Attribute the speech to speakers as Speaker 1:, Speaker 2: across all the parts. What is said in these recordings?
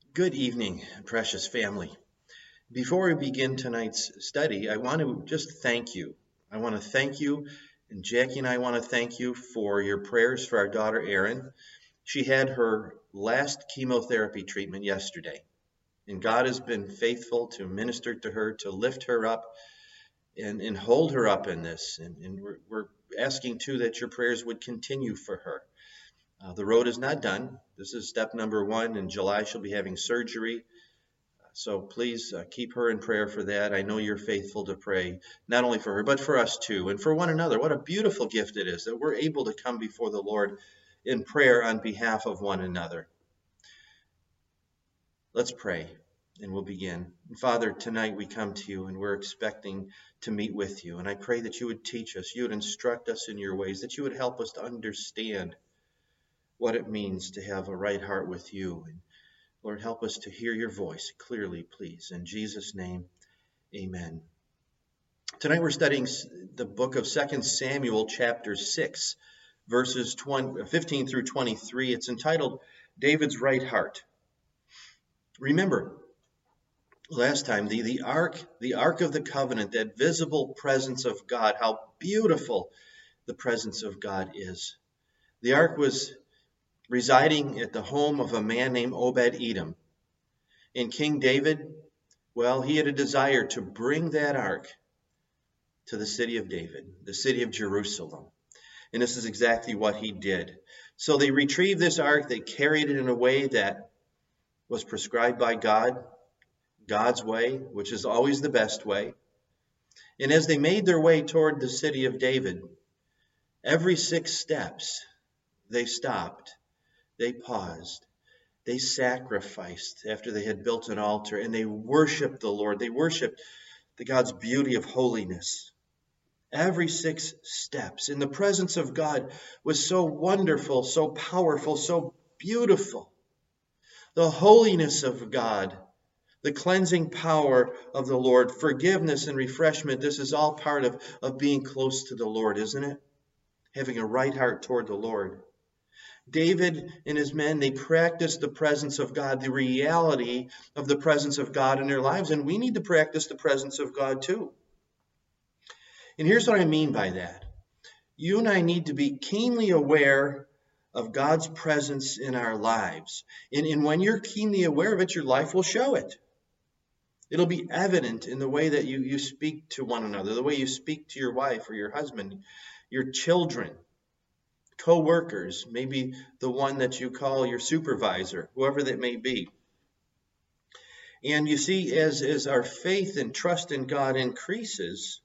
Speaker 1: Good evening, precious family. Before we begin tonight's study, I want to just thank you. I want to thank you, and Jackie and I want to thank you for your prayers for our daughter Erin. She had her last chemotherapy treatment yesterday, and God has been faithful to minister to her, to lift her up, and hold her up in this. And we're asking too that your prayers would continue for her. The road is not done. This is step number one. In July, she'll be having surgery. So please keep her in prayer for that. I know you're faithful to pray, not only for her, but for us too, and for one another. What a beautiful gift it is that we're able to come before the Lord in prayer on behalf of one another. Let's pray, and we'll begin. Father, tonight we come to you, and we're expecting to meet with you. And I pray that you would teach us, you would instruct us in your ways, that you would help us to understand what it means to have a right heart with you. And Lord, help us to hear your voice clearly, please. In Jesus' name, amen. Tonight we're studying the book of 2 Samuel, chapter 6, verses 15 through 23. It's entitled, David's Right Heart. Remember, last time, the ark of the covenant, that visible presence of God, how beautiful the presence of God is. The ark was residing at the home of a man named Obed-Edom. And King David, well, he had a desire to bring that ark to the city of David, the city of Jerusalem. And this is exactly what he did. So they retrieved this ark, they carried it in a way that was prescribed by God, God's way, which is always the best way. And as they made their way toward the city of David, every 6 steps, they stopped, they paused, they sacrificed after they had built an altar, and they worshiped the Lord. They worshiped the God's beauty of holiness. Every 6 steps in the presence of God was so wonderful, so powerful, so beautiful. The holiness of God, the cleansing power of the Lord, forgiveness and refreshment, this is all part of being close to the Lord, isn't it? Having a right heart toward the Lord. David and his men, they practiced the presence of God, the reality of the presence of God in their lives, and we need to practice the presence of God too. And here's what I mean by that. You and I need to be keenly aware of God's presence in our lives. And when you're keenly aware of it, your life will show it. It'll be evident in the way that you speak to one another, the way you speak to your wife or your husband, your children, co-workers, maybe the one that you call your supervisor, whoever that may be. And you see, as our faith and trust in God increases,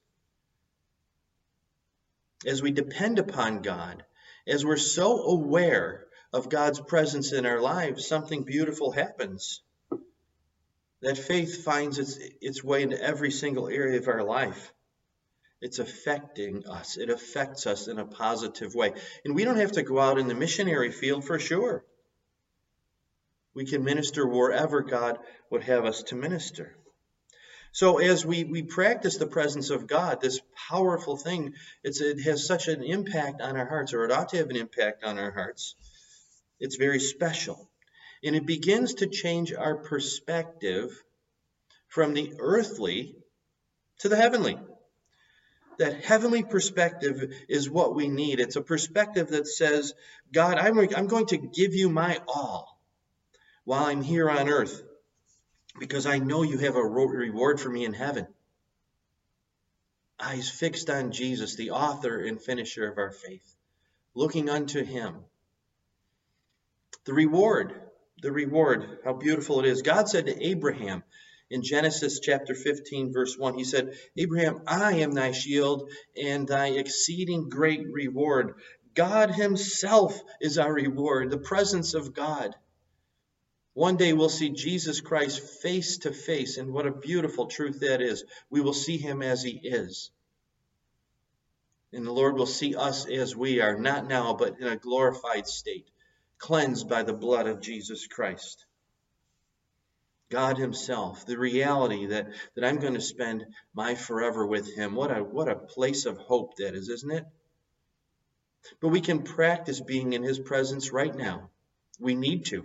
Speaker 1: as we depend upon God, as we're so aware of God's presence in our lives, something beautiful happens. That faith finds its way into every single area of our life. It's affecting us. It affects us in a positive way. And we don't have to go out in the missionary field for sure. We can minister wherever God would have us to minister. So as we practice the presence of God, this powerful thing, it has such an impact on our hearts, or it ought to have an impact on our hearts. It's very special. And it begins to change our perspective from the earthly to the heavenly. That heavenly perspective is what we need. It's a perspective that says, God, I'm going to give you my all while I'm here on earth, because I know you have a reward for me in heaven. Eyes fixed on Jesus, the author and finisher of our faith, looking unto him. The reward, how beautiful it is. God said to Abraham in Genesis chapter 15, verse 1, he said, Abraham, I am thy shield and thy exceeding great reward. God himself is our reward, the presence of God. One day we'll see Jesus Christ face to face, and what a beautiful truth that is. We will see him as he is. And the Lord will see us as we are, not now, but in a glorified state, cleansed by the blood of Jesus Christ. God himself, the reality that I'm going to spend my forever with him. What a place of hope that is, isn't it? But we can practice being in his presence right now. We need to.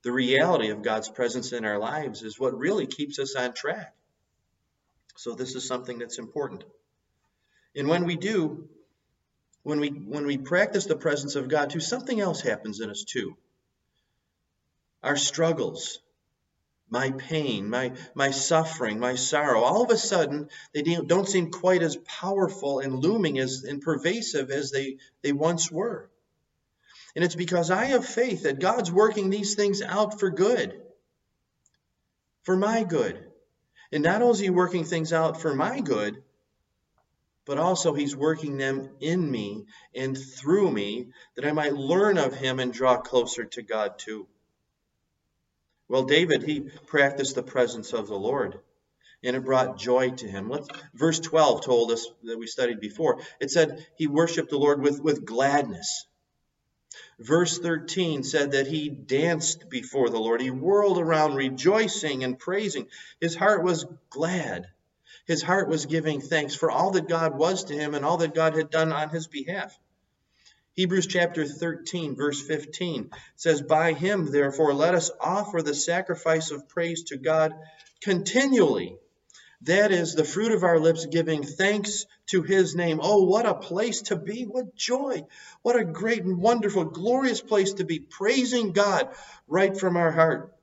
Speaker 1: The reality of God's presence in our lives is what really keeps us on track. So this is something that's important. And when we do, when we practice the presence of God too, something else happens in us too. Our struggles, my pain, my suffering, my sorrow, all of a sudden, they don't seem quite as powerful and looming and pervasive as they once were. And it's because I have faith that God's working these things out for good, for my good. And not only is he working things out for my good, but also he's working them in me and through me, that I might learn of him and draw closer to God too. Well, David, he practiced the presence of the Lord, and it brought joy to him. Verse 12 told us, that we studied before, it said he worshiped the Lord with gladness. Verse 13 said that he danced before the Lord. He whirled around rejoicing and praising. His heart was glad. His heart was giving thanks for all that God was to him and all that God had done on his behalf. Hebrews chapter 13, verse 15 says, by him, therefore, let us offer the sacrifice of praise to God continually. That is the fruit of our lips, giving thanks to his name. Oh, what a place to be. What joy. What a great and wonderful, glorious place to be, praising God right from our heart.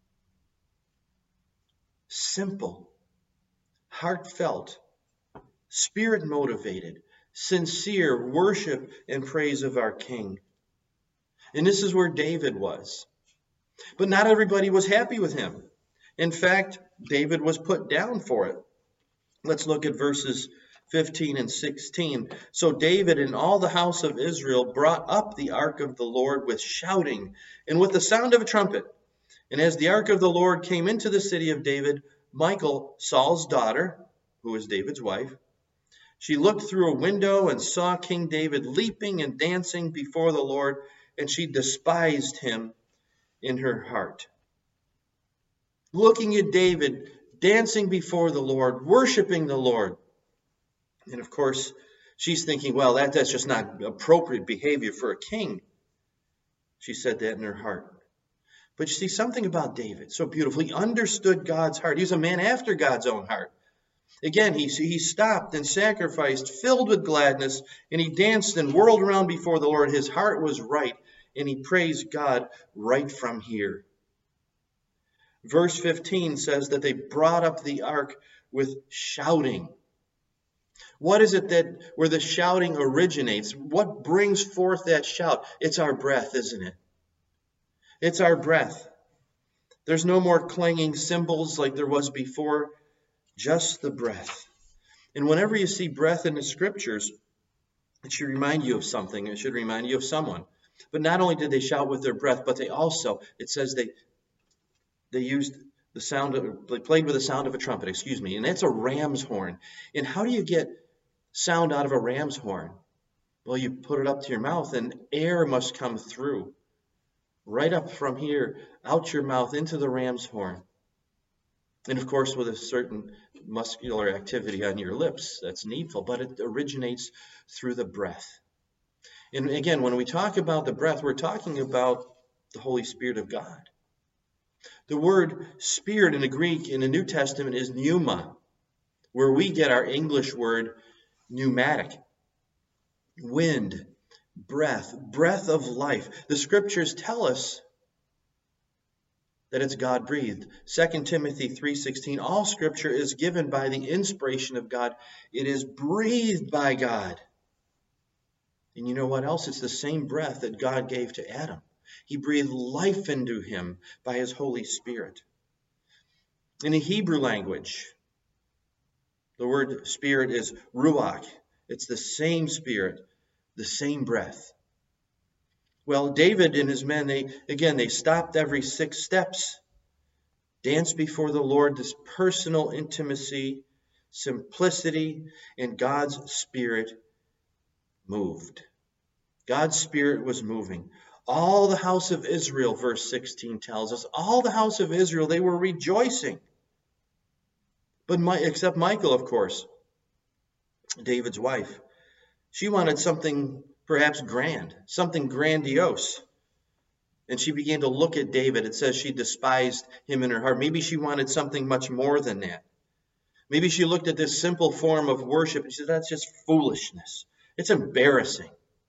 Speaker 1: Simple, heartfelt, spirit-motivated, sincere worship and praise of our King. And this is where David was. But not everybody was happy with him. In fact, David was put down for it. Let's look at verses 15 and 16. So David and all the house of Israel brought up the ark of the Lord with shouting and with the sound of a trumpet. And as the ark of the Lord came into the city of David, Michal, Saul's daughter, who was David's wife, she looked through a window and saw King David leaping and dancing before the Lord, and she despised him in her heart. Looking at David dancing before the Lord, worshiping the Lord. And of course, she's thinking, well, that's just not appropriate behavior for a king. She said that in her heart. But you see, something about David, so beautiful. He understood God's heart. He was a man after God's own heart. Again, he stopped and sacrificed, filled with gladness, and he danced and whirled around before the Lord. His heart was right, and he praised God right from here. Verse 15 says that they brought up the ark with shouting. What is it that where the shouting originates? What brings forth that shout? It's our breath, isn't it? It's our breath. There's no more clanging cymbals like there was before, just the breath. And whenever you see breath in the scriptures, it should remind you of something. It should remind you of someone. But not only did they shout with their breath, but they also, it says they used the sound of, they played with the sound of a trumpet, and that's a ram's horn. And how do you get sound out of a ram's horn? Well, you put it up to your mouth and air must come through. Right up from here, out your mouth into the ram's horn. And of course, with a certain muscular activity on your lips, that's needful, but it originates through the breath. And again, when we talk about the breath, we're talking about the Holy Spirit of God. The word spirit in the Greek in the New Testament is pneuma, where we get our English word pneumatic. Wind, breath of life. The scriptures tell us that it's God-breathed. 2 Timothy 3:16, all scripture is given by the inspiration of God. It is breathed by God. And you know what else? It's the same breath that God gave to Adam. He breathed life into him by his Holy Spirit. In the Hebrew language, the word spirit is ruach. It's the same spirit, the same breath. Well, David and his men, they stopped every 6 steps, danced before the Lord, this personal intimacy, simplicity, and God's Spirit moved. God's Spirit was moving. All the house of Israel, verse 16 tells us, all the house of Israel, they were rejoicing. But except Michal, of course, David's wife. She wanted something perhaps grand, something grandiose. And she began to look at David. It says she despised him in her heart. Maybe she wanted something much more than that. Maybe she looked at this simple form of worship and she said, that's just foolishness. It's embarrassing.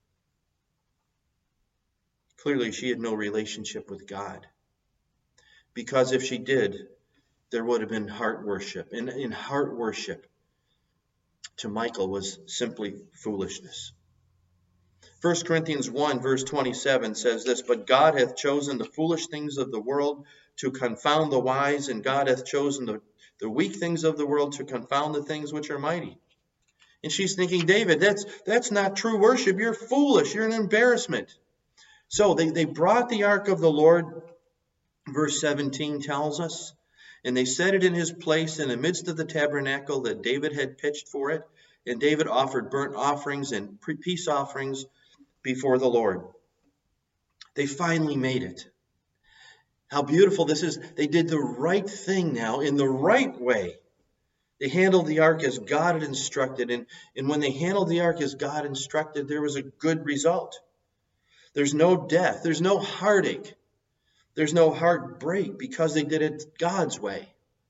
Speaker 1: Clearly, she had no relationship with God. Because if she did, there would have been heart worship. And in heart worship, to Michal was simply foolishness. 1 Corinthians 1 verse 27 says this, but God hath chosen the foolish things of the world to confound the wise, and God hath chosen the weak things of the world to confound the things which are mighty. And she's thinking, David, that's not true worship. You're foolish. You're an embarrassment. So they brought the ark of the Lord, verse 17 tells us, and they set it in his place in the midst of the tabernacle that David had pitched for it. And David offered burnt offerings and peace offerings before the Lord. They finally made it. How beautiful this is. They did the right thing now in the right way. They handled the ark as God had instructed. And when they handled the ark as God instructed, there was a good result. There's no death. There's no heartache. There's no heartbreak because they did it God's way.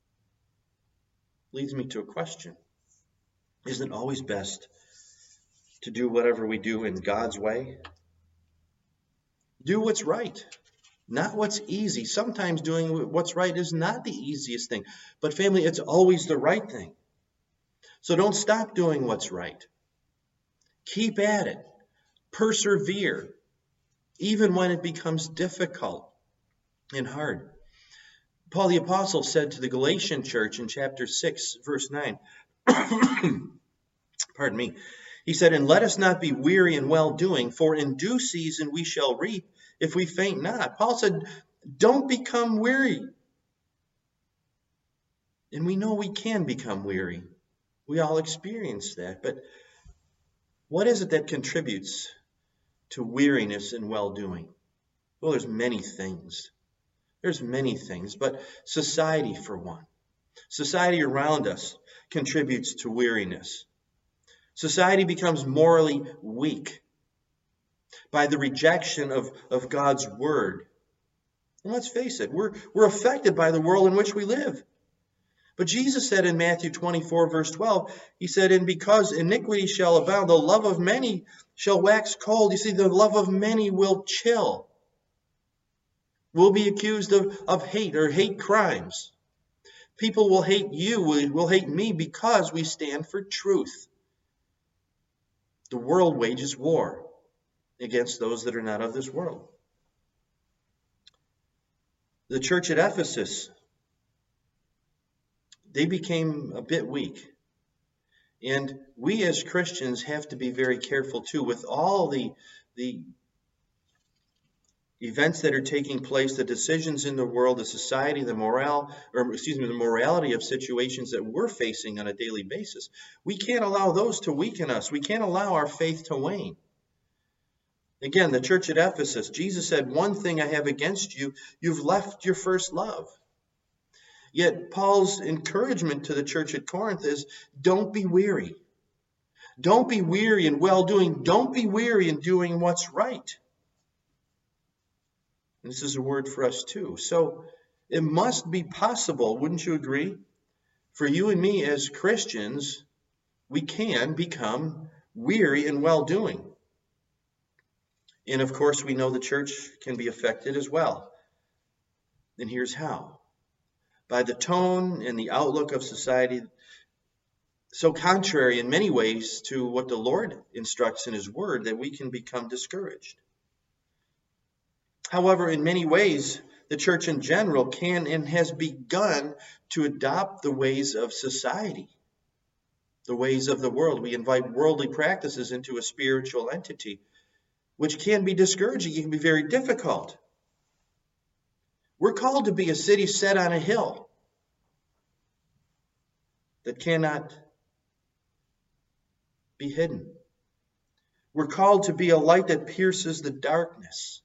Speaker 1: Leads me to a question. Isn't it always best to do whatever we do in God's way? Do what's right, not what's easy. Sometimes doing what's right is not the easiest thing. But family, it's always the right thing. So don't stop doing what's right. Keep at it. Persevere, even when it becomes difficult and hard. Paul the Apostle said to the Galatian church in chapter 6, verse 9, pardon me, he said, and let us not be weary in well-doing, for in due season we shall reap if we faint not. Paul said, don't become weary. And we know we can become weary. We all experience that. But what is it that contributes to weariness and well-doing? Well, there's many things. There's many things, but society, for one. Society around us contributes to weariness. Society becomes morally weak by the rejection of God's word. And let's face it, we're affected by the world in which we live. But Jesus said in Matthew 24, verse 12, he said, and because iniquity shall abound, the love of many shall wax cold. You see, the love of many will chill. We'll be accused of hate or hate crimes. People will hate you, will hate me because we stand for truth. The world wages war against those that are not of this world. The church at Ephesus, they became a bit weak. And we as Christians have to be very careful too with all the events that are taking place, the decisions in the world, the society, the morality of situations that we're facing on a daily basis. We can't allow those to weaken us. We can't allow our faith to wane. Again, the church at Ephesus, Jesus said, one thing I have against you, you've left your first love. Yet Paul's encouragement to the church at Corinth is, don't be weary. Don't be weary in well-doing. Don't be weary in doing what's right. This is a word for us too. So it must be possible, wouldn't you agree? For you and me as Christians, we can become weary in well-doing. And of course, we know the church can be affected as well. And here's how. By the tone and the outlook of society, so contrary in many ways to what the Lord instructs in his word, that we can become discouraged. However, in many ways, the church in general can and has begun to adopt the ways of society, the ways of the world. We invite worldly practices into a spiritual entity, which can be discouraging. It can be very difficult. We're called to be a city set on a hill that cannot be hidden. We're called to be a light that pierces the darkness.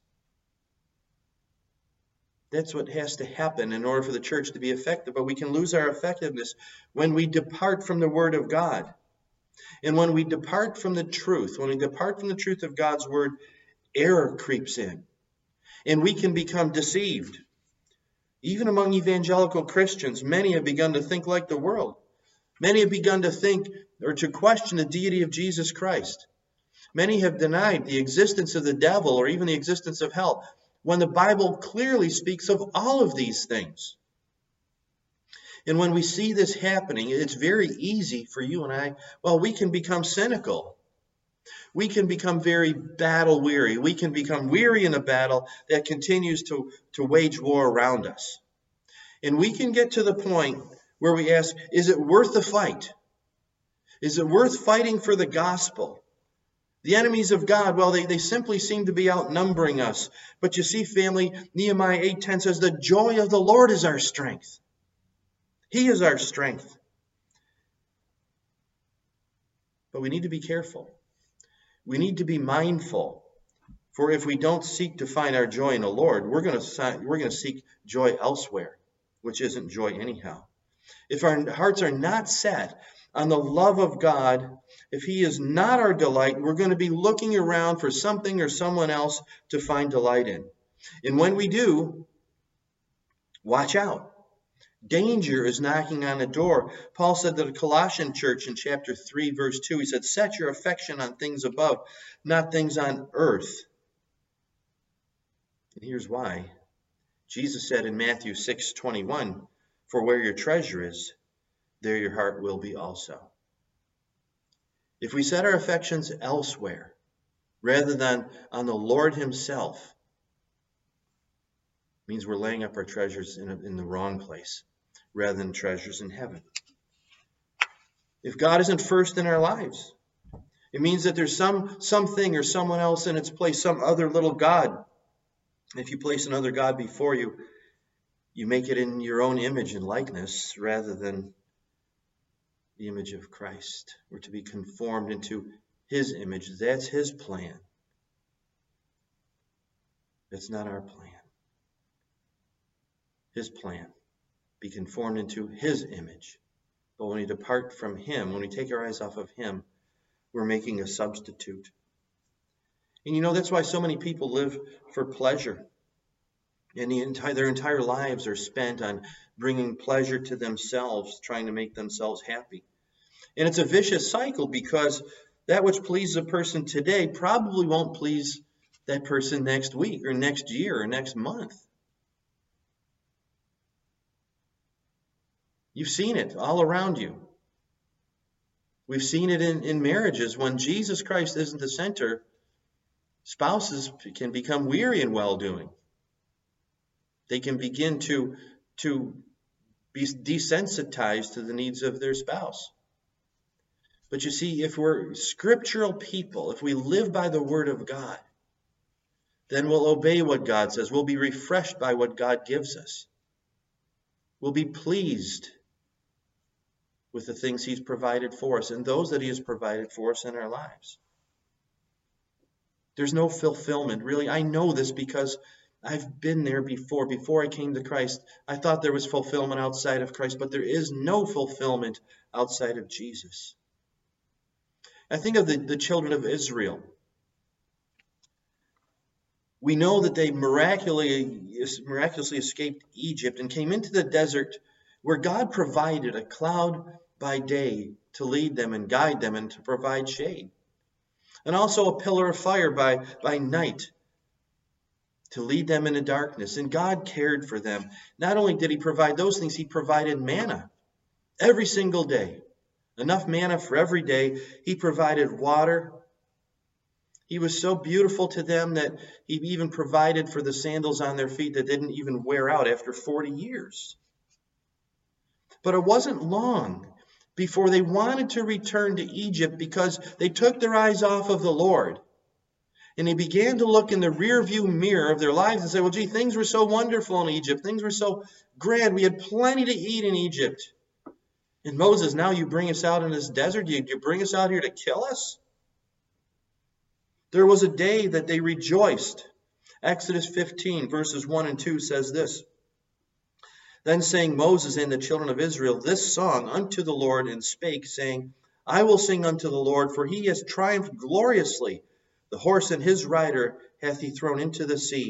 Speaker 1: That's what has to happen in order for the church to be effective. But we can lose our effectiveness when we depart from the word of God. And when we depart from the truth, when we depart from the truth of God's word, error creeps in. and we can become deceived. Even among evangelical Christians, many have begun to think like the world. Many have begun to think or to question the deity of Jesus Christ. Many have denied the existence of the devil or even the existence of hell, when the Bible clearly speaks of all of these things. And when we see this happening, it's very easy for you and I, we can become cynical. We can become very battle weary. We can become weary in a battle that continues to wage war around us. And we can get to the point where we ask, is it worth the fight? Is it worth fighting for the gospel? The enemies of God, they simply seem to be outnumbering us. But you see, family, Nehemiah 8:10 says, the joy of the Lord is our strength. He is our strength. But we need to be careful. We need to be mindful. For if we don't seek to find our joy in the Lord, we're going to seek joy elsewhere, which isn't joy anyhow. If our hearts are not set on the love of God, if He is not our delight, we're going to be looking around for something or someone else to find delight in. And when we do, watch out. Danger is knocking on the door. Paul said to the Colossian church in chapter 3, verse 2, he said, set your affection on things above, not things on earth. And here's why. Jesus said in Matthew 6:21, for where your treasure is, there your heart will be also. If we set our affections elsewhere, rather than on the Lord Himself, it means we're laying up our treasures in the wrong place, rather than treasures in heaven. If God isn't first in our lives, it means that there's something or someone else in its place, some other little god. If you place another god before you, you make it in your own image and likeness rather than the image of Christ. We're to be conformed into His image. That's His plan. That's not our plan. His plan. Be conformed into His image. But when we depart from Him, when we take our eyes off of Him, we're making a substitute. And that's why so many people live for pleasure. And their entire lives are spent on bringing pleasure to themselves, trying to make themselves happy. And it's a vicious cycle, because that which pleases a person today probably won't please that person next week or next year or next month. You've seen it all around you. We've seen it in marriages. When Jesus Christ isn't the center, spouses can become weary in well-doing. They can begin to be desensitized to the needs of their spouse. But you see, if we're scriptural people, if we live by the Word of God, then we'll obey what God says. We'll be refreshed by what God gives us. We'll be pleased with the things He's provided for us and those that He has provided for us in our lives. There's no fulfillment, really. I know this because I've been there before. Before I came to Christ, I thought there was fulfillment outside of Christ, but there is no fulfillment outside of Jesus. I think of the children of Israel. We know that they miraculously escaped Egypt and came into the desert, where God provided a cloud by day to lead them and guide them and to provide shade. And also a pillar of fire by night to lead them in the darkness. And God cared for them. Not only did He provide those things, He provided manna every single day. Enough manna for every day. He provided water. He was so beautiful to them that He even provided for the sandals on their feet that didn't even wear out after 40 years. But it wasn't long before they wanted to return to Egypt, because they took their eyes off of the Lord. And they began to look in the rearview mirror of their lives and say, well, gee, things were so wonderful in Egypt. Things were so grand. We had plenty to eat in Egypt. And Moses, now you bring us out in this desert? You bring us out here to kill us? There was a day that they rejoiced. Exodus 15, verses 1 and 2 says this. Then sang Moses and the children of Israel this song unto the Lord, and spake, saying, I will sing unto the Lord, for He has triumphed gloriously. The horse and his rider hath He thrown into the sea.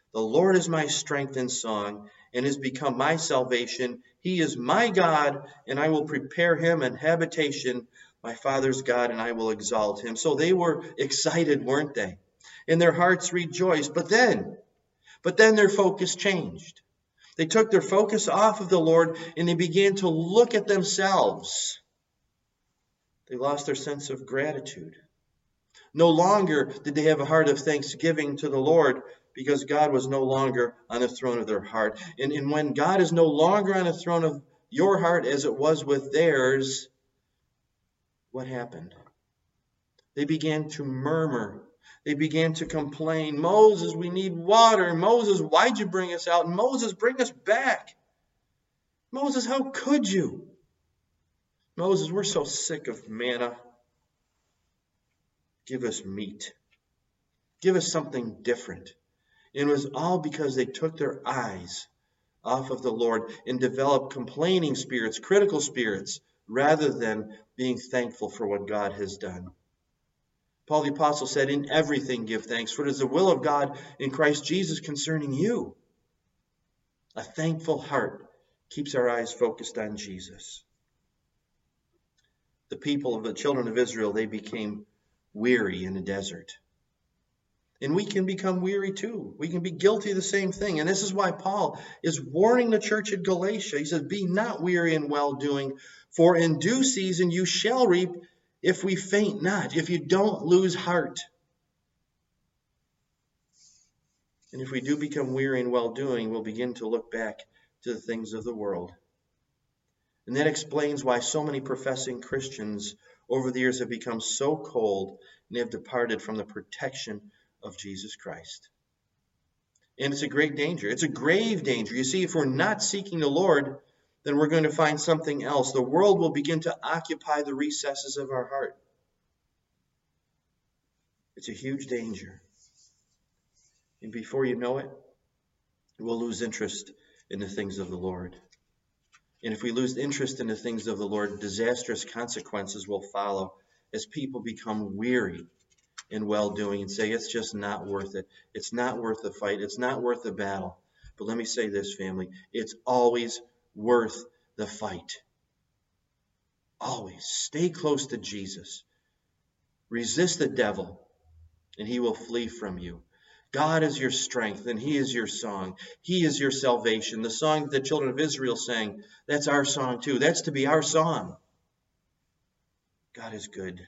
Speaker 1: The Lord is my strength and song, and has become my salvation. He is my God, and I will prepare him an habitation, my father's God, and I will exalt him. So they were excited, weren't they? And their hearts rejoiced. But then their focus changed. They took their focus off of the Lord, and they began to look at themselves. They lost their sense of gratitude. No longer did they have a heart of thanksgiving to the Lord, because God was no longer on the throne of their heart. And when God is no longer on the throne of your heart as it was with theirs, what happened? They began to murmur. They began to complain. Moses, we need water. Moses, why'd you bring us out? Moses, bring us back. Moses, how could you? Moses, we're so sick of manna. Give us meat. Give us something different. It was all because they took their eyes off of the Lord and developed complaining spirits, critical spirits, rather than being thankful for what God has done. Paul the Apostle said, in everything give thanks, for it is the will of God in Christ Jesus concerning you. A thankful heart keeps our eyes focused on Jesus. The people of the children of Israel, they became weary in the desert. And we can become weary too. We can be guilty of the same thing. And this is why Paul is warning the church at Galatia. He says, be not weary in well-doing, for in due season you shall reap if we faint not, if you don't lose heart. And if we do become weary in well-doing, we'll begin to look back to the things of the world. And that explains why so many professing Christians over the years have become so cold and have departed from the protection of Jesus Christ. And it's a great danger. It's a grave danger. You see, if we're not seeking the Lord, then we're going to find something else. The world will begin to occupy the recesses of our heart. It's a huge danger. And before you know it, we'll lose interest in the things of the Lord. And if we lose interest in the things of the Lord, disastrous consequences will follow as people become weary in well-doing and say, it's just not worth it. It's not worth the fight. It's not worth the battle. But let me say this, family. It's always worth the fight. Always. Stay close to Jesus. Resist the devil, and he will flee from you. God is your strength, and he is your song. He is your salvation. The song that the children of Israel sang, that's our song too. That's to be our song. God is good.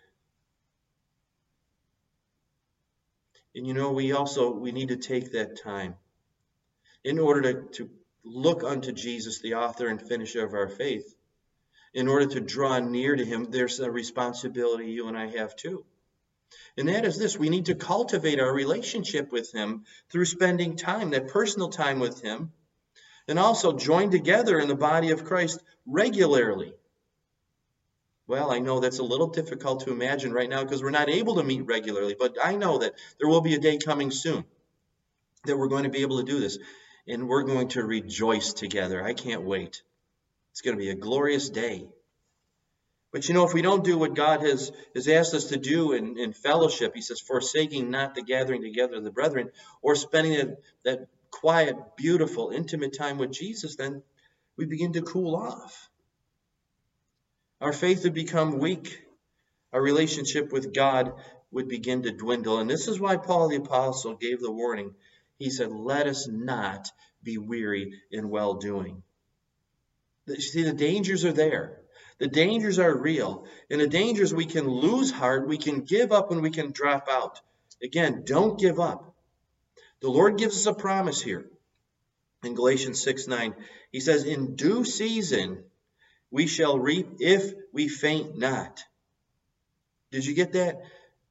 Speaker 1: And you know, we need to take that time in order to look unto Jesus, the author and finisher of our faith. In order to draw near to him, there's a responsibility you and I have too. And that is this: we need to cultivate our relationship with him through spending time, that personal time with him, and also join together in the body of Christ regularly. Well, I know that's a little difficult to imagine right now because we're not able to meet regularly, but I know that there will be a day coming soon that we're going to be able to do this, and we're going to rejoice together. I can't wait. It's going to be a glorious day. But you know, if we don't do what God has asked us to do in fellowship, he says, forsaking not the gathering together of the brethren, or spending that quiet, beautiful, intimate time with Jesus, then we begin to cool off. Our faith would become weak. Our relationship with God would begin to dwindle. And this is why Paul the Apostle gave the warning. He said, let us not be weary in well-doing. You see, the dangers are there. The dangers are real. And the dangers, we can lose heart, we can give up, and we can drop out. Again, don't give up. The Lord gives us a promise here. In Galatians 6:9, he says, in due season we shall reap if we faint not. Did you get that?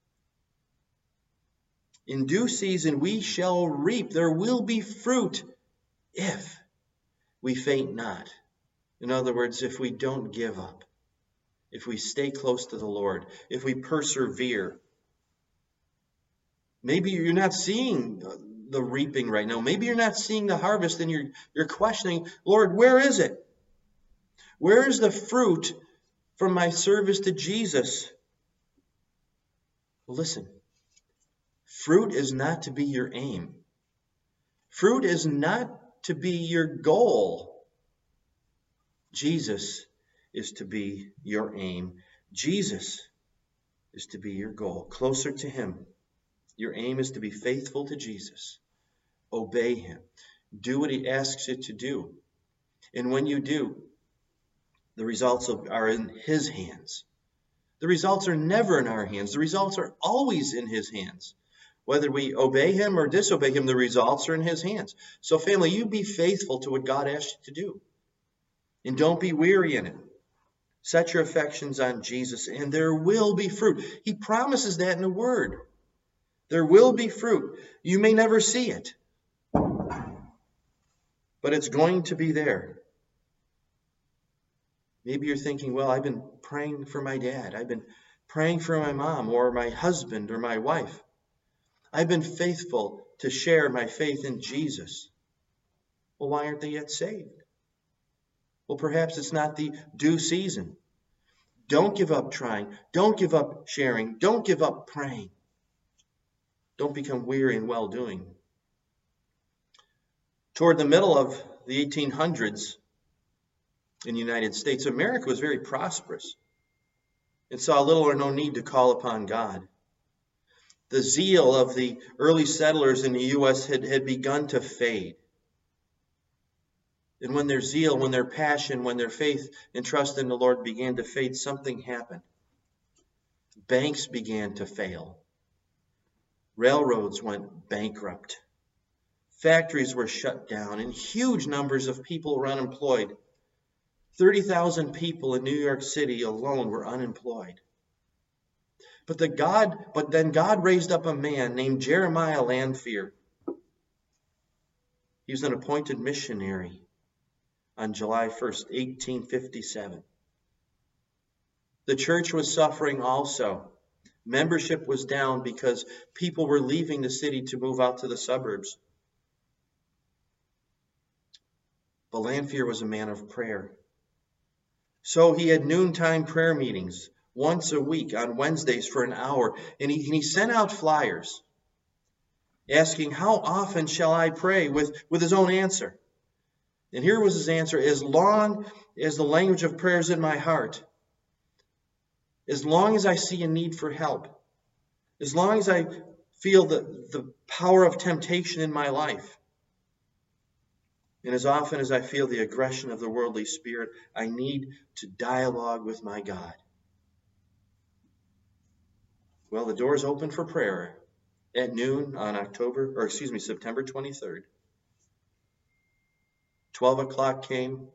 Speaker 1: In due season we shall reap. There will be fruit if we faint not. In other words, if we don't give up, if we stay close to the Lord, if we persevere. Maybe you're not seeing the reaping right now. Maybe you're not seeing the harvest, and you're questioning, Lord, where is it? Where is the fruit from my service to Jesus? Well, listen, fruit is not to be your aim. Fruit is not to be your goal. Jesus is to be your aim. Jesus is to be your goal, closer to him. Your aim is to be faithful to Jesus. Obey him. Do what he asks you to do. And when you do, the results are in his hands. The results are never in our hands. The results are always in his hands. Whether we obey him or disobey him, the results are in his hands. So family, you be faithful to what God asked you to do. And don't be weary in it. Set your affections on Jesus, and there will be fruit. He promises that in the Word. There will be fruit. You may never see it, but it's going to be there. Maybe you're thinking, well, I've been praying for my dad. I've been praying for my mom or my husband or my wife. I've been faithful to share my faith in Jesus. Well, why aren't they yet saved? Well, perhaps it's not the due season. Don't give up trying. Don't give up sharing. Don't give up praying. Don't become weary in well-doing. Toward the middle of the 1800s in the United States, America was very prosperous and saw little or no need to call upon God. The zeal of the early settlers in the U.S. had begun to fade. And when their zeal, when their passion, when their faith and trust in the Lord began to fade, something happened. Banks began to fail. Railroads went bankrupt. Factories were shut down, and huge numbers of people were unemployed. 30,000 people in New York City alone were unemployed. But then God raised up a man named Jeremiah Lanphier. He was an appointed missionary on July 1st, 1857. The church was suffering also. Membership was down because people were leaving the city to move out to the suburbs. But Lanphier was a man of prayer. So he had noontime prayer meetings once a week on Wednesdays for an hour. And he sent out flyers asking, how often shall I pray, with his own answer. And here was his answer: as long as the language of prayer is in my heart, as long as I see a need for help, as long as I feel the power of temptation in my life, and as often as I feel the aggression of the worldly spirit, I need to dialogue with my God. Well, the doors opened for prayer at noon on September 23rd. 12 o'clock came.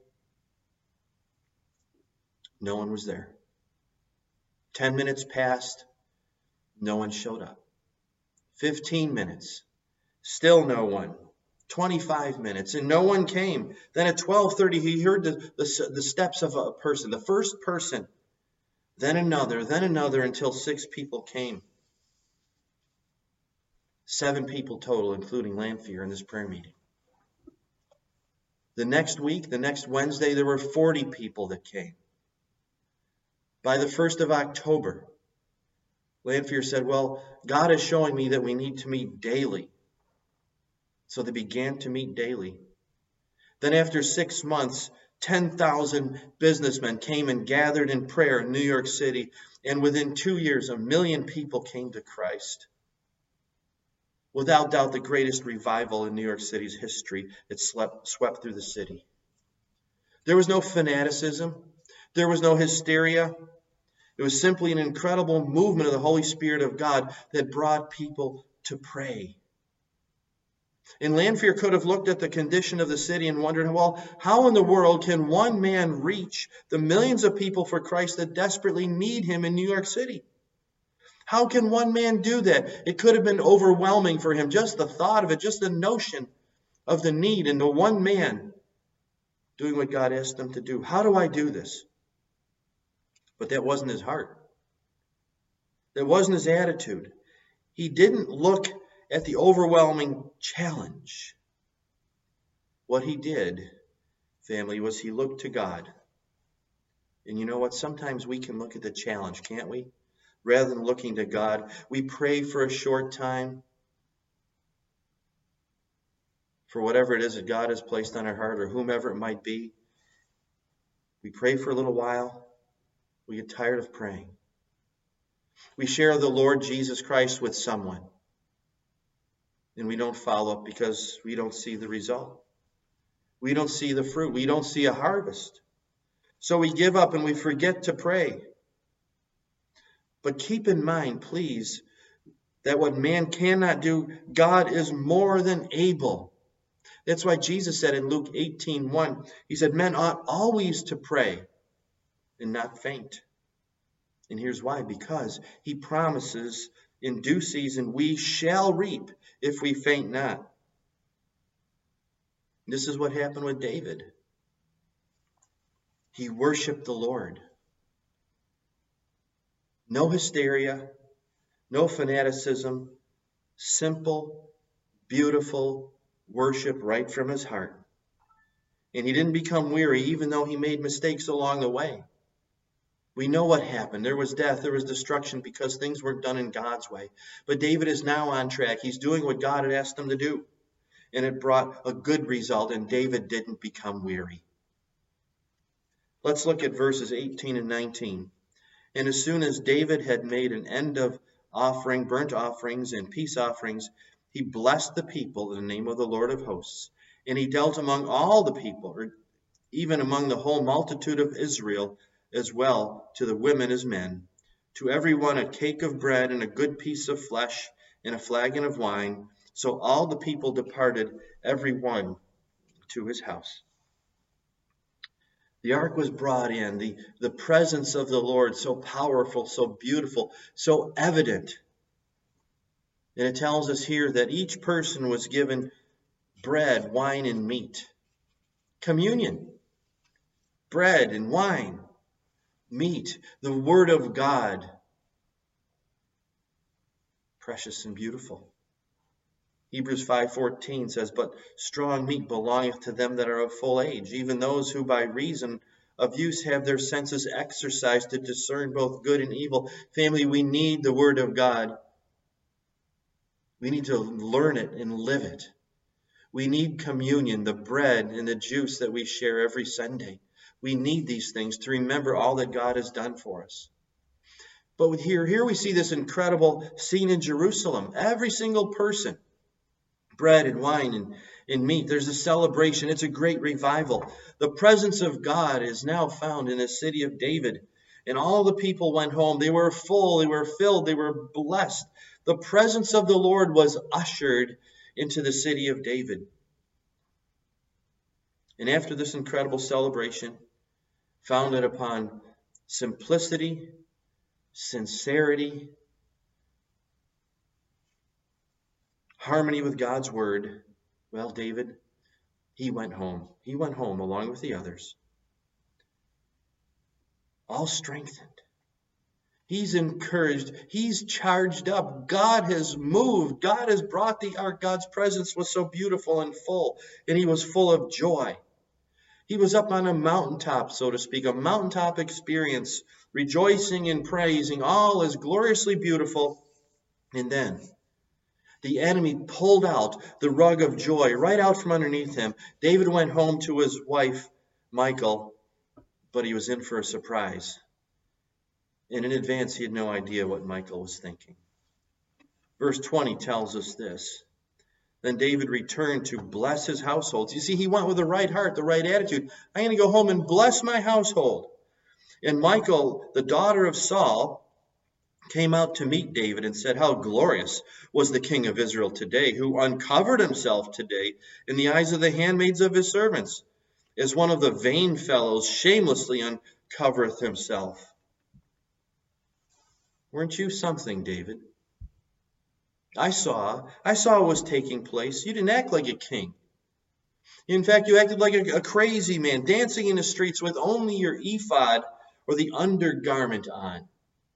Speaker 1: No one was there. 10 minutes passed. No one showed up. 15 minutes. Still no one. 25 minutes, and no one came. Then at 12:30, he heard the steps of a person, the first person, then another, until 6 people came. 7 people total, including Lanphier, in this prayer meeting. The next week, the next Wednesday, there were 40 people that came. By the 1st of October, Lanphier said, well, God is showing me that we need to meet daily. So they began to meet daily. Then after 6 months, 10,000 businessmen came and gathered in prayer in New York City. And within 2 years, 1 million people came to Christ. Without doubt, the greatest revival in New York City's history. It swept through the city. There was no fanaticism. There was no hysteria. It was simply an incredible movement of the Holy Spirit of God that brought people to pray. And Lanphier could have looked at the condition of the city and wondered, well, how in the world can one man reach the millions of people for Christ that desperately need him in New York City? How can one man do that? It could have been overwhelming for him, just the thought of it, just the notion of the need and the one man doing what God asked him to do. How do I do this? But that wasn't his heart. That wasn't his attitude. He didn't look at the overwhelming challenge. What he did, family, was he looked to God. And you know what? Sometimes we can look at the challenge, can't we? Rather than looking to God, we pray for a short time. for whatever it is that God has placed on our heart, or whomever it might be. We pray for a little while. We get tired of praying. We share the Lord Jesus Christ with someone, and we don't follow up because we don't see the result. We don't see the fruit. We don't see a harvest. So we give up and we forget to pray. But keep in mind, please, that what man cannot do, God is more than able. That's why Jesus said in Luke 18:1, he said, men ought always to pray and not faint. And here's why, because he promises in due season we shall reap if we faint not. This is what happened with David. He worshiped the Lord. No hysteria, no fanaticism, simple, beautiful worship right from his heart. And he didn't become weary even though he made mistakes along the way. We know what happened. There was death, there was destruction because things weren't done in God's way. But David is now on track. He's doing what God had asked him to do. And it brought a good result, and David didn't become weary. Let's look at verses 18 and 19. And as soon as David had made an end of offering, burnt offerings and peace offerings, he blessed the people in the name of the Lord of hosts. And he dealt among all the people, or even among the whole multitude of Israel, as well to the women as men, to every one a cake of bread and a good piece of flesh and a flagon of wine. So all the people departed, every one to his house. The ark was brought in, the presence of the Lord, so powerful, so beautiful, so evident. And it tells us here that each person was given bread, wine, and meat. Communion, bread and wine, meat, the Word of God. Precious and beautiful. Hebrews 5:14 says, but strong meat belongeth to them that are of full age, even those who by reason of use have their senses exercised to discern both good and evil. Family, we need the Word of God. We need to learn it and live it. We need communion, the bread and the juice that we share every Sunday. We need these things to remember all that God has done for us. But here we see this incredible scene in Jerusalem. Every single person, bread and wine and meat. There's a celebration. It's a great revival. The presence of God is now found in the city of David. And all the people went home. They were full. They were filled. They were blessed. The presence of the Lord was ushered into the city of David. And after this incredible celebration, founded upon simplicity, sincerity, harmony with God's word, well, David, he went home. He went home along with the others. All strengthened. He's encouraged. He's charged up. God has moved. God has brought the ark. God's presence was so beautiful and full, and he was full of joy. He was up on a mountaintop, so to speak, a mountaintop experience, rejoicing and praising. All is gloriously beautiful. And then the enemy pulled out the rug of joy right out from underneath him. David went home to his wife, Michal, but he was in for a surprise. And in advance, he had no idea what Michal was thinking. Verse 20 tells us this. Then David returned to bless his household. You see, he went with the right heart, the right attitude. I'm going to go home and bless my household. And Michal, the daughter of Saul, came out to meet David and said, how glorious was the king of Israel today, who uncovered himself today in the eyes of the handmaids of his servants, as one of the vain fellows shamelessly uncovereth himself. Weren't you something, David? I saw what was taking place. You didn't act like a king. In fact, you acted like a crazy man, dancing in the streets with only your ephod or the undergarment on.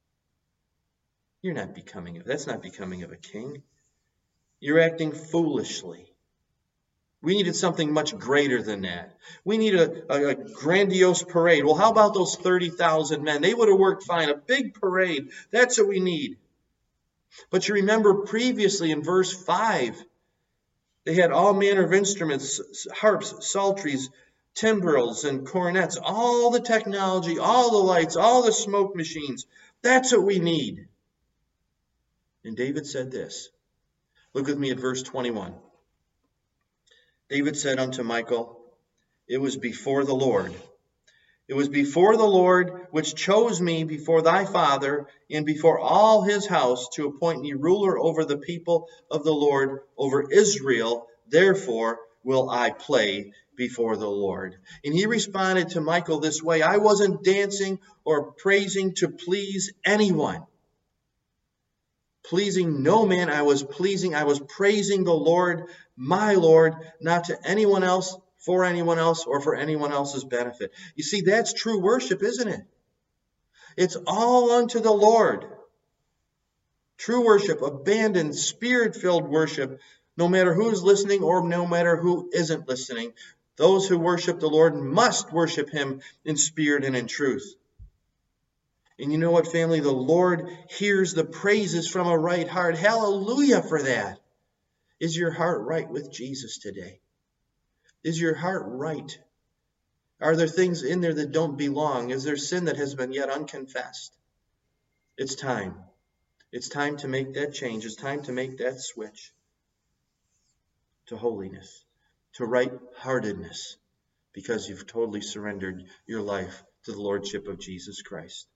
Speaker 1: That's not becoming of a king. You're acting foolishly. We needed something much greater than that. We need a grandiose parade. Well, how about those 30,000 men? They would have worked fine. A big parade. That's what we need. But you remember previously in verse 5 They had all manner of instruments, harps, psalteries, timbrels, and cornets, all the technology, all the lights, all the smoke machines. That's what we need. And David said this. Look with me at verse 21. David said unto Michal, it was before the Lord. It was before the Lord which chose me before thy father and before all his house to appoint me ruler over the people of the Lord, over Israel. Therefore will I play before the Lord. And he responded to Michal this way. I wasn't dancing or praising to please anyone. Pleasing no man, I was praising the Lord, my Lord, not to anyone else, for anyone else, or for anyone else's benefit. You see, that's true worship, isn't it? It's all unto the Lord. True worship, abandoned, spirit-filled worship, no matter who's listening or no matter who isn't listening. Those who worship the Lord must worship him in spirit and in truth. And you know what, family? The Lord hears the praises from a right heart. Hallelujah for that. Is your heart right with Jesus today? Is your heart right? Are there things in there that don't belong? Is there sin that has been yet unconfessed? It's time. It's time to make that change. It's time to make that switch to holiness, to right-heartedness, because you've totally surrendered your life to the Lordship of Jesus Christ.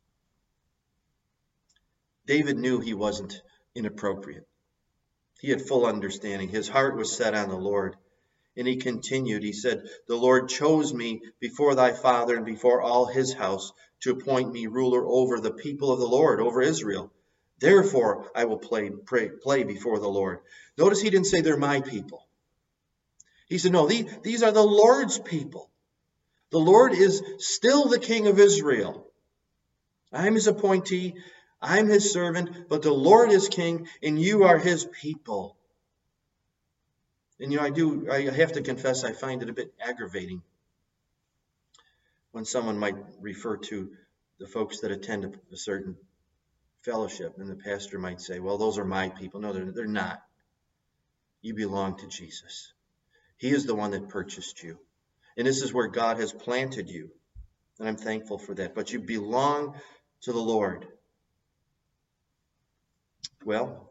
Speaker 1: David knew he wasn't inappropriate. He had full understanding. His heart was set on the Lord. And he continued, he said, the Lord chose me before thy father and before all his house to appoint me ruler over the people of the Lord, over Israel. Therefore, I will play before the Lord. Notice he didn't say they're my people. He said, no, these are the Lord's people. The Lord is still the King of Israel. I'm his appointee. I'm his servant, but the Lord is king, and you are his people. And I have to confess, I find it a bit aggravating when someone might refer to the folks that attend a certain fellowship, and the pastor might say, well, those are my people. No, they're not. You belong to Jesus. He is the one that purchased you. And this is where God has planted you. And I'm thankful for that. But you belong to the Lord. Well,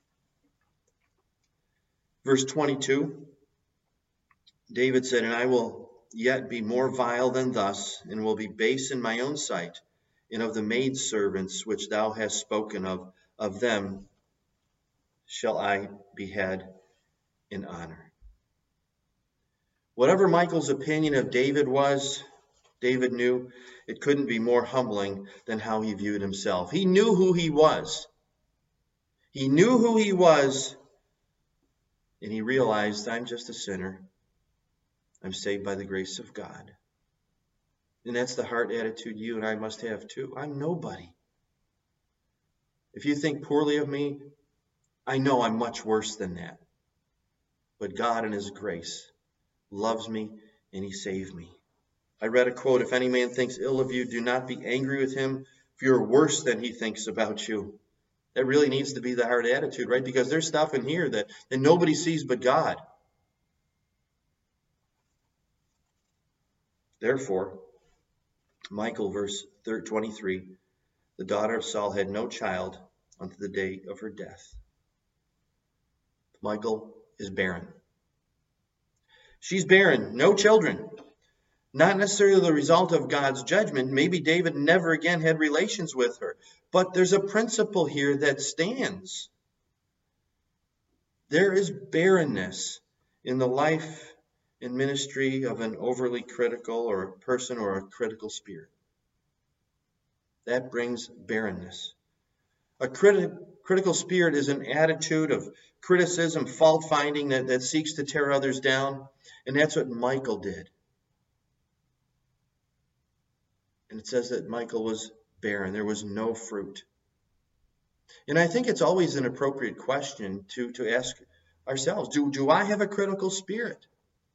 Speaker 1: verse 22, David said, and I will yet be more vile than thus, and will be base in my own sight, and of the maidservants which thou hast spoken of them shall I behead in honor. Whatever Michal's opinion of David was, David knew it couldn't be more humbling than how he viewed himself. He knew who he was. He knew who he was, and he realized, I'm just a sinner. I'm saved by the grace of God. And that's the heart attitude you and I must have too. I'm nobody. If you think poorly of me, I know I'm much worse than that. But God in his grace loves me and he saved me. I read a quote, if any man thinks ill of you, do not be angry with him, for you're worse than he thinks about you. That really needs to be the heart attitude, right? Because there's stuff in here that nobody sees but God. Therefore, Michal, verse 23, the daughter of Saul had no child unto the day of her death. Michal is barren. She's barren, no children. Not necessarily the result of God's judgment. Maybe David never again had relations with her. But there's a principle here that stands. There is barrenness in the life and ministry of an overly critical or a person or a critical spirit. That brings barrenness. A critical spirit is an attitude of criticism, fault-finding that seeks to tear others down. And that's what Michal did. And it says that Michal was barren. There was no fruit. And I think it's always an appropriate question to ask ourselves, do I have a critical spirit?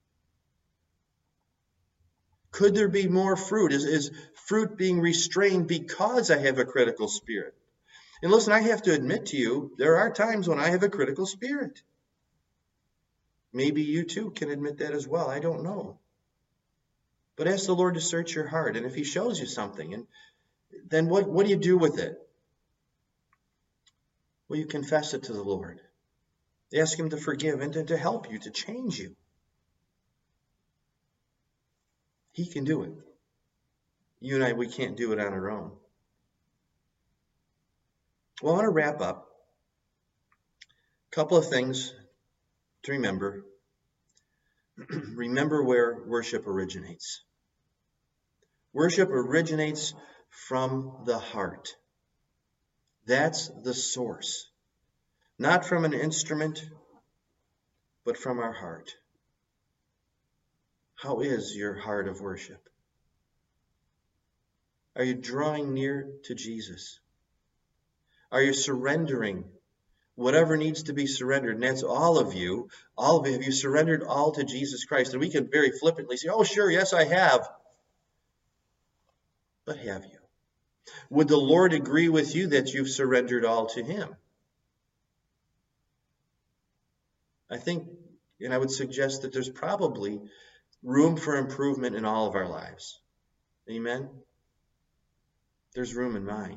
Speaker 1: Could there be more fruit? Is fruit being restrained because I have a critical spirit? And listen, I have to admit to you, there are times when I have a critical spirit. Maybe you too can admit that as well. I don't know. But ask the Lord to search your heart. And if he shows you something, and then what do you do with it? Well, you confess it to the Lord. Ask him to forgive and to help you, to change you. He can do it. You and I, we can't do it on our own. Well, I want to wrap up. A couple of things to remember. Remember where worship originates. Worship originates from the heart. That's the source. Not from an instrument, but from our heart. How is your heart of worship? Are you drawing near to Jesus? Are you surrendering whatever needs to be surrendered? And that's all of you. All of you. Have you surrendered all to Jesus Christ? And we can very flippantly say, oh, sure, yes, I have. But have you? Would the Lord agree with you that you've surrendered all to him? I think, and I would suggest that there's probably room for improvement in all of our lives. Amen? There's room in mine.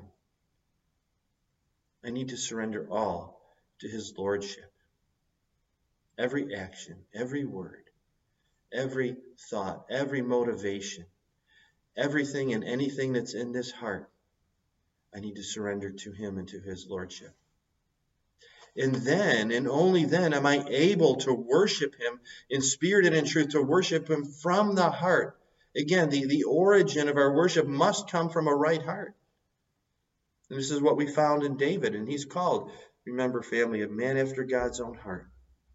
Speaker 1: I need to surrender all to his lordship. Every action, every word, every thought, every motivation, everything and anything that's in this heart, I need to surrender to him and to his lordship. And then, and only then, am I able to worship him in spirit and in truth, to worship him from the heart. Again, the origin of our worship must come from a right heart. And this is what we found in David, and he's called, remember, family, a man after God's own heart.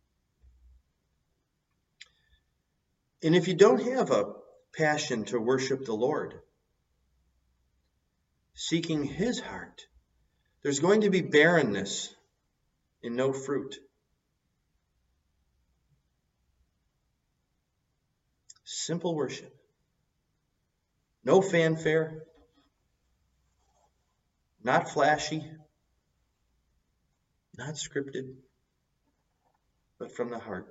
Speaker 1: And if you don't have a passion to worship the Lord, seeking his heart, there's going to be barrenness and no fruit. Simple worship. No fanfare. Not flashy. Not scripted. But from the heart.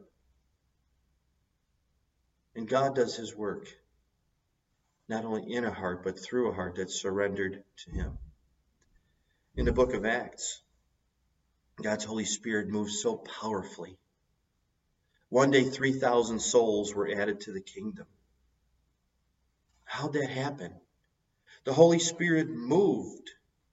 Speaker 1: And God does his work. Not only in a heart, but through a heart that's surrendered to him. In the book of Acts, God's Holy Spirit moves so powerfully. One day, 3,000 souls were added to the kingdom. How'd that happen? The Holy Spirit moved.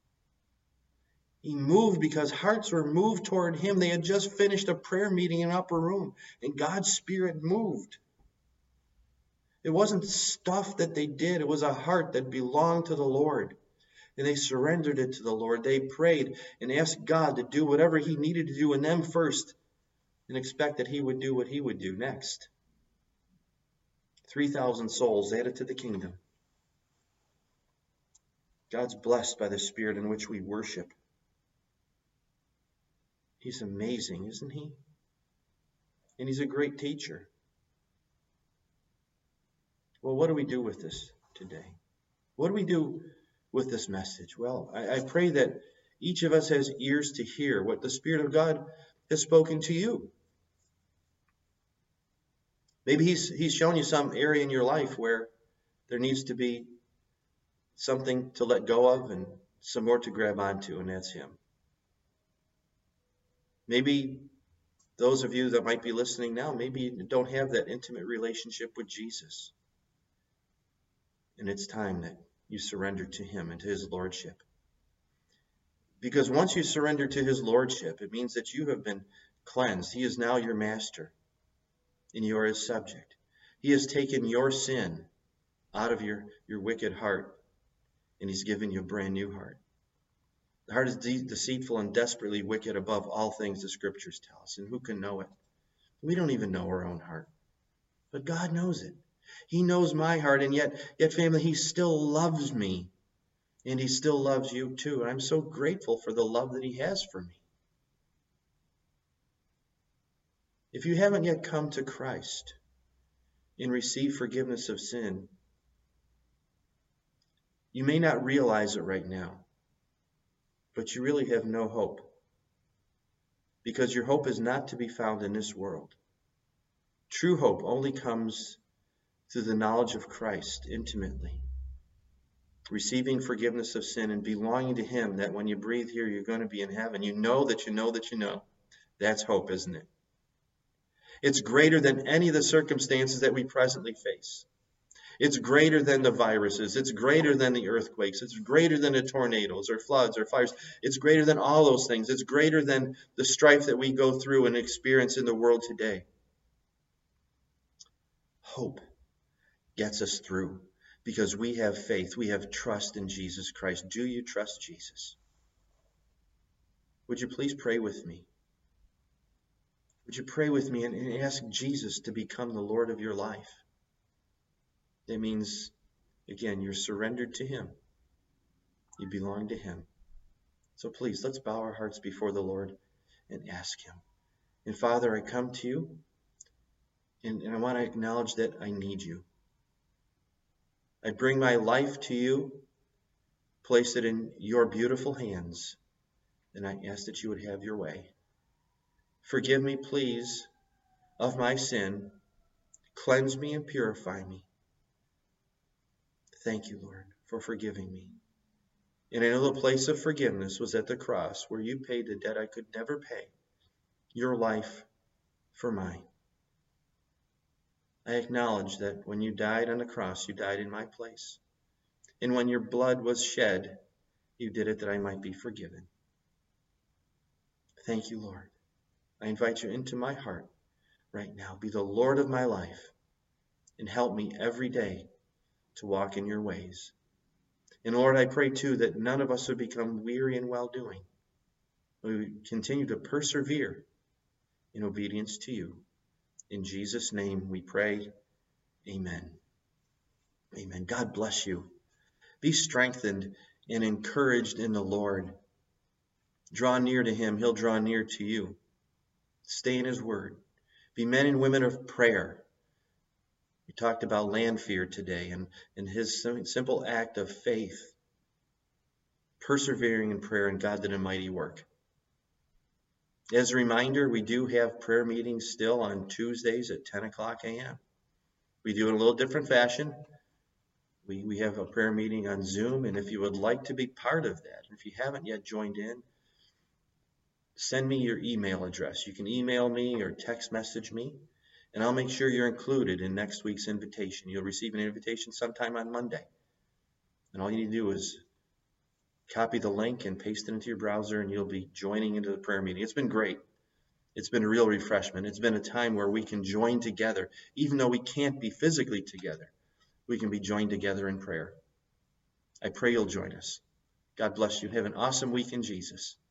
Speaker 1: He moved because hearts were moved toward him. They had just finished a prayer meeting in an upper room, and God's Spirit moved. It wasn't stuff that they did. It was a heart that belonged to the Lord. And they surrendered it to the Lord. They prayed and asked God to do whatever he needed to do in them first, and expect that he would do what he would do next. 3,000 souls added to the kingdom. God's blessed by the Spirit in which we worship. He's amazing, isn't he? And he's a great teacher. Well, what do we do with this today? What do we do with this message? Well, I pray that each of us has ears to hear what the Spirit of God has spoken to you. Maybe he's shown you some area in your life where there needs to be something to let go of and some more to grab onto, and that's him. Maybe those of you that might be listening now, maybe you don't have that intimate relationship with Jesus. And it's time that you surrender to him and to his lordship. Because once you surrender to his lordship, it means that you have been cleansed. He is now your master, and you are his subject. He has taken your sin out of your wicked heart, and he's given you a brand new heart. The heart is deceitful and desperately wicked above all things, the scriptures tell us. And who can know it? We don't even know our own heart. But God knows it. He knows my heart, and yet family, he still loves me. And he still loves you too. And I'm so grateful for the love that he has for me. If you haven't yet come to Christ and received forgiveness of sin, you may not realize it right now, but you really have no hope. Because your hope is not to be found in this world. True hope only comes through the knowledge of Christ intimately, receiving forgiveness of sin and belonging to him, that when you breathe here, you're going to be in heaven. You know that you know that you know. That's hope, isn't it? It's greater than any of the circumstances that we presently face. It's greater than the viruses. It's greater than the earthquakes. It's greater than the tornadoes or floods or fires. It's greater than all those things. It's greater than the strife that we go through and experience in the world today. Hope gets us through because we have faith. We have trust in Jesus Christ. Do you trust Jesus? Would you please pray with me? Would you pray with me and ask Jesus to become the Lord of your life? That means, again, you're surrendered to him. You belong to him. So please, let's bow our hearts before the Lord and ask him. And Father, I come to you, and I want to acknowledge that I need you. I bring my life to you, place it in your beautiful hands, and I ask that you would have your way. Forgive me, please, of my sin. Cleanse me and purify me. Thank you, Lord, for forgiving me. And I know the place of forgiveness was at the cross, where you paid the debt I could never pay, your life for mine. I acknowledge that when you died on the cross, you died in my place. And when your blood was shed, you did it that I might be forgiven. Thank you, Lord. I invite you into my heart right now. Be the Lord of my life and help me every day to walk in your ways. And Lord, I pray too that none of us would become weary in well-doing. We would continue to persevere in obedience to you. In Jesus' name we pray. Amen. Amen. God bless you. Be strengthened and encouraged in the Lord. Draw near to him. He'll draw near to you. Stay in his word. Be men and women of prayer. We talked about Lanfear today and his simple act of faith, persevering in prayer, and God did a mighty work. As a reminder, we do have prayer meetings still on Tuesdays at 10 o'clock a.m. We do it in a little different fashion. We have a prayer meeting on Zoom, and if you would like to be part of that, if you haven't yet joined in, send me your email address. You can email me or text message me, and I'll make sure you're included in next week's invitation. You'll receive an invitation sometime on Monday. And all you need to do is copy the link and paste it into your browser, and you'll be joining into the prayer meeting. It's been great. It's been a real refreshment. It's been a time where we can join together. Even though we can't be physically together, we can be joined together in prayer. I pray you'll join us. God bless you. Have an awesome week in Jesus.